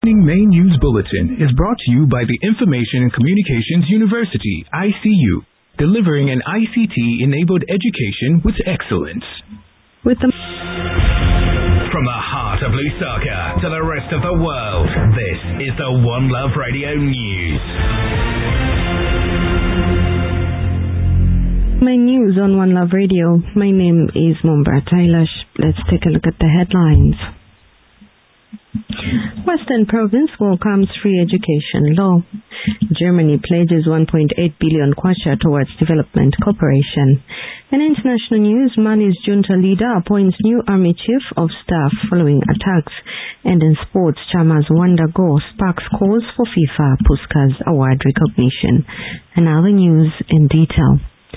Main News Bulletin is brought to you by the Information and Communications University, ICU, delivering an ICT-enabled education with excellence. From the heart of Lusaka to the rest of the world, this is the One Love Radio News. Main news on One Love Radio. My name is Mumbra Tailash. Let's take a look at the headlines. Western Province welcomes free education law. Germany pledges 1.8 billion kwacha towards development cooperation. In international news, Mali's junta leader appoints new army chief of staff following attacks. And in sports, Chama's Wonder Go sparks calls for FIFA Puskas Award recognition. And now the news in detail.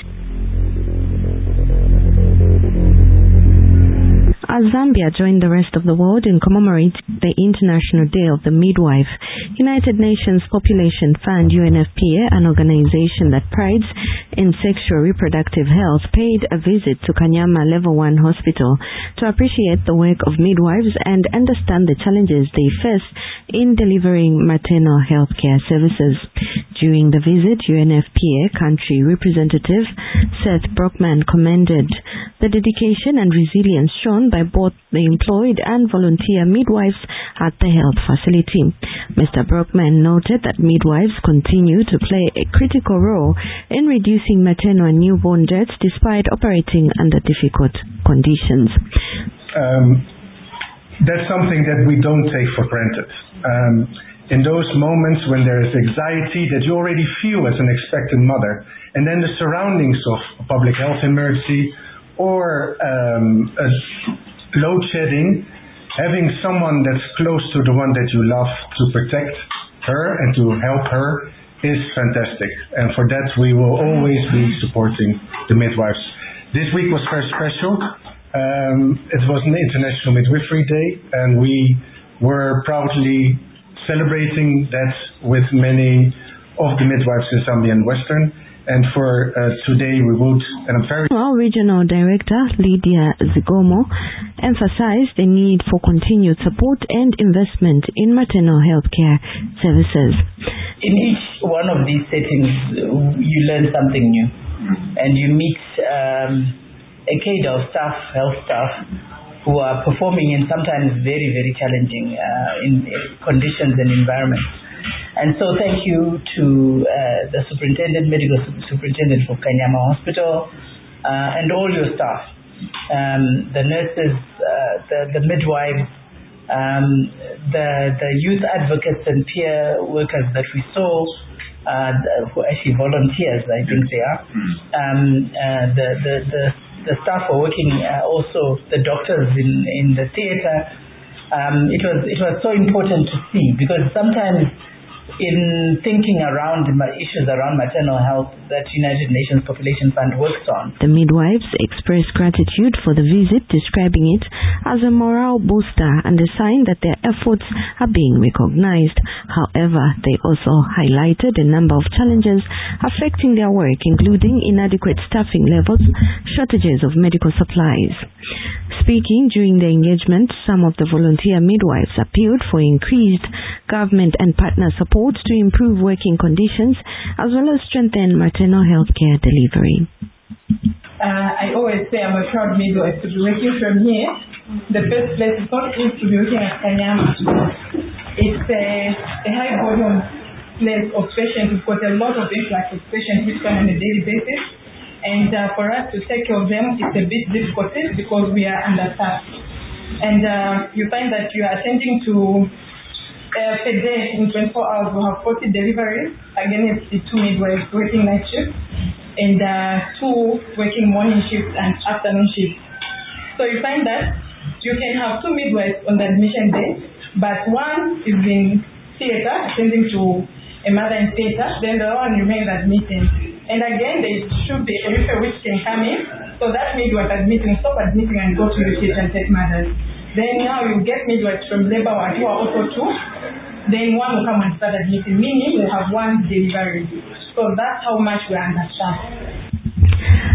As Zambia joined the rest of the world in commemorating the International Day of the Midwife, United Nations Population Fund UNFPA, an organization that prides in sexual reproductive health, paid a visit to Kanyama Level 1 Hospital to appreciate the work of midwives and understand the challenges they face in delivering maternal health care services. During the visit, UNFPA country representative Seth Brockman commended the dedication and resilience shown by both the employed and volunteer midwives at the health facility. Mr. Brockman noted that midwives continue to play a critical role in reducing maternal and newborn deaths despite operating under difficult conditions. That's something that we don't take for granted. In those moments when there is anxiety that you already feel as an expectant mother, and then the surroundings of a public health emergency or a load shedding, having someone that's close to the one that you love to protect her and to help her is fantastic. And for that we will always be supporting the midwives. This week was very special. It was an International Midwifery Day, and we were proudly celebrating that with many of the midwives in Zambia and Western. And for today we would, and I'm very... Regional Director Lydia Zigomo emphasized the need for continued support and investment in maternal health care services. In each one of these settings, you learn something new, and you meet a cadre of staff, health staff, who are performing in sometimes very, very challenging conditions and environments. And so thank you to the medical superintendent for Kanyama Hospital, and all your staff, the nurses, the midwives, the youth advocates and peer workers that we saw, who actually volunteers, I think they are. The staff are working, also the doctors in the theater. It was so important to see, because sometimes in thinking around issues around maternal health that United Nations Population Fund works on. The midwives expressed gratitude for the visit, describing it as a morale booster and a sign that their efforts are being recognized. However, they also highlighted a number of challenges affecting their work, including inadequate staffing levels, shortages of medical supplies. Speaking during the engagement, some of the volunteer midwives appealed for increased government and partner support to improve working conditions as well as strengthen maternal health care delivery. I always say I'm a proud midwife to be working from here. The best place is not easy to be working at Kanyama. It's a high volume place of patients. We've got a lot of influx of patients which come on a daily basis. And for us to take care of them, it's a bit difficult because we are understaffed. And you find that you are attending to per day in 24 hours we have 40 deliveries. Again, it's the 2 midwives working night shifts and 2 working morning shifts and afternoon shifts. So you find that you can have 2 midwives on the admission day, but one is in theater attending to a mother in theater, then the other one remains admitting. And again, there should be a referral which can come in, so that midwife admitting, stop admitting and go to the theater and take mothers. Then now you get midwives from labor ward who are also 2. Then one will come and start admitting, meaning we'll have 1 delivery. So that's how much we understand.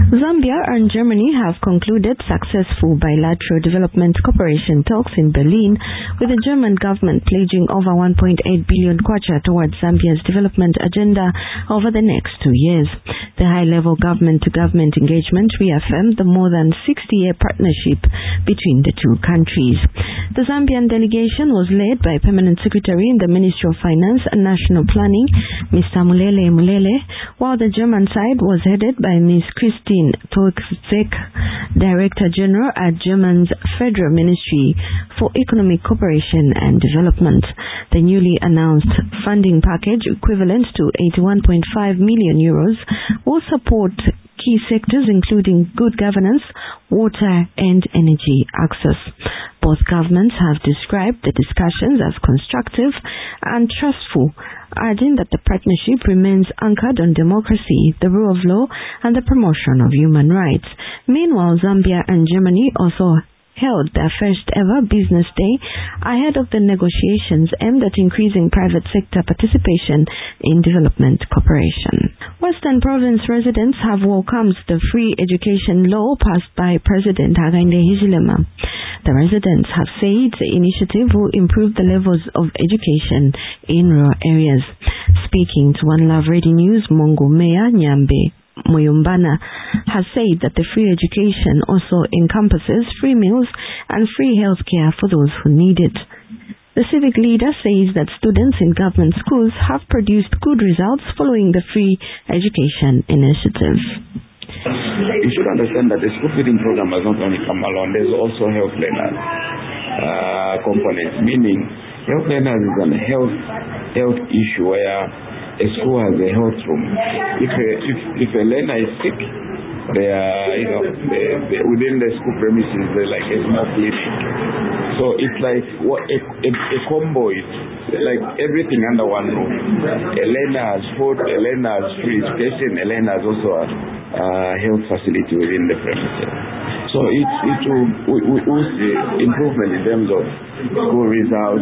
Zambia and Germany have concluded successful bilateral development cooperation talks in Berlin, with the German government pledging over 1.8 billion kwacha towards Zambia's development agenda over the next 2 years. The high-level government-to-government engagement reaffirmed the more than 60-year partnership between the two countries. The Zambian delegation was led by Permanent Secretary in the Ministry of Finance and National Planning, Mr. Mulele Mulele, while the German side was headed by Ms. Christine Toksvik, Director General at Germany's Federal Ministry for Economic Cooperation and Development. The newly announced funding package, equivalent to 81.5 million euros, will support key sectors including good governance, water and energy access. Both governments have described the discussions as constructive and trustful, adding that the partnership remains anchored on democracy, the rule of law and the promotion of human rights. Meanwhile, Zambia and Germany also held their first ever business day ahead of the negotiations aimed at increasing private sector participation in development cooperation. Western Province residents have welcomed the free education law passed by President Hakainde Hichilema. The residents have said the initiative will improve the levels of education in rural areas. Speaking to One Love Radio News, Mongo Mayor Nyambe Moyombana has said that the free education also encompasses free meals and free health care for those who need it. The civic leader says that students in government schools have produced good results following the free education initiative. You should understand that the school feeding program has not only come along, there's also health learners components, meaning health learners is a health issue where a school has a health room. If a learner is sick, they are, within the school premises, they're like a small clinic. So it's like a combo. It's like everything under one roof. A learner has food, a learner has free education, a learner has also a health facility within the premises. So we will see improvement in terms of school results.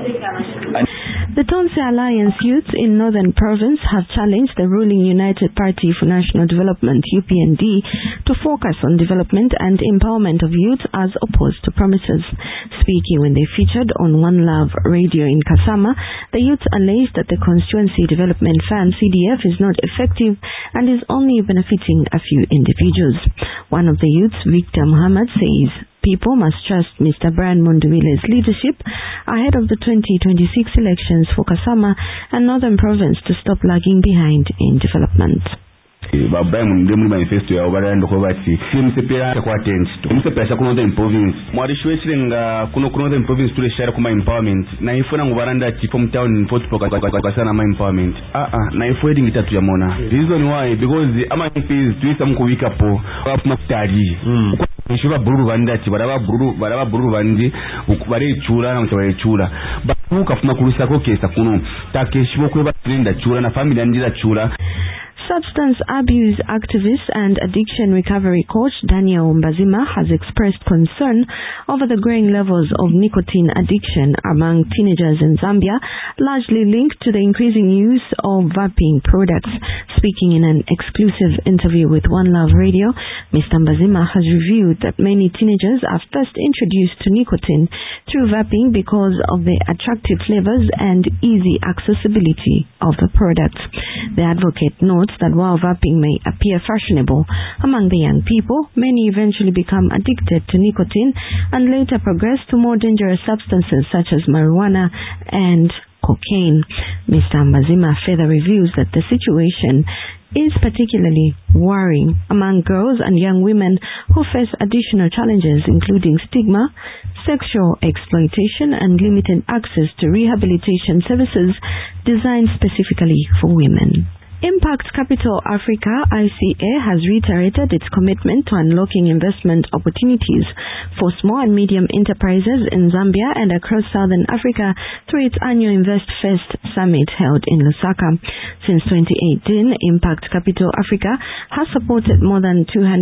The Tonse Alliance youths in Northern Province have challenged the ruling United Party for National Development (UPND) to focus on development and empowerment of youth as opposed to promises. Speaking when they featured on One Love Radio in Kasama, the youths alleged that the Constituency Development Fund (CDF) is not effective and is only benefiting a few individuals. One of the youths, Victor Muhammad, says people must trust Mr. Brian Munduwile's leadership ahead of the 2026 elections for Kasama and Northern Province to stop lagging behind in development. Babaye muri manifesto ya obarando ko bati simsepera kwa attend to msepesa kuno the province mwarishwechirenga kuno the province to share kuma empowerment na ifuna ngubaranda from town Fort Portal sana ma empowerment na ifwedi ngitatu ya mona reason why because ama fees tuisa mkuwika po maftaji nishuba bururu bandati baraba bururu bandi ukubare chura na mtabare chura bakuka fuma kulusako kesa kuno takeshibo kweba trinda chura na family andira chura. Substance abuse activist and addiction recovery coach Daniel Mbazima has expressed concern over the growing levels of nicotine addiction among teenagers in Zambia, largely linked to the increasing use of vaping products. Speaking in an exclusive interview with One Love Radio, Mr. Mbazima has revealed that many teenagers are first introduced to nicotine through vaping because of the attractive flavors and easy accessibility of the products. The advocate notes that while vaping may appear fashionable among the young people, many eventually become addicted to nicotine and later progress to more dangerous substances such as marijuana and cocaine. Mr. Mbazima further reveals that the situation is particularly worrying among girls and young women who face additional challenges including stigma, sexual exploitation and limited access to rehabilitation services designed specifically for women. Impact Capital Africa (ICA) has reiterated its commitment to unlocking investment opportunities for small and medium enterprises in Zambia and across Southern Africa through its annual Invest First Summit held in Lusaka. Since 2018, Impact Capital Africa has supported more than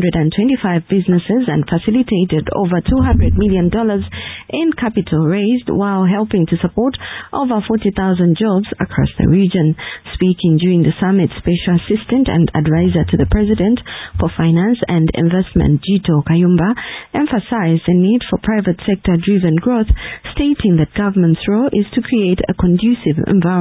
225 businesses and facilitated over $200 million in capital raised while helping to support over 40,000 jobs across the region. Speaking during the summit, Special Assistant and Advisor to the President for Finance and Investment, Jito Kayumba, emphasized the need for private sector-driven growth, stating that government's role is to create a conducive environment